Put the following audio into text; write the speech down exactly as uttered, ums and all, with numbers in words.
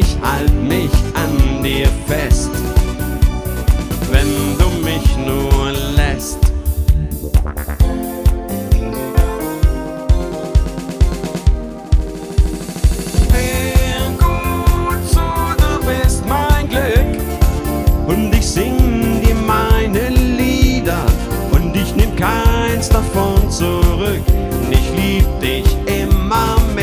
ich halt mich an dir fest, wenn du mich nur lässt. Hör gut zu, du bist mein Glück und ich sing dir meine Lieder und ich nehm keins davon zurück. Ich lieb dich immer mehr.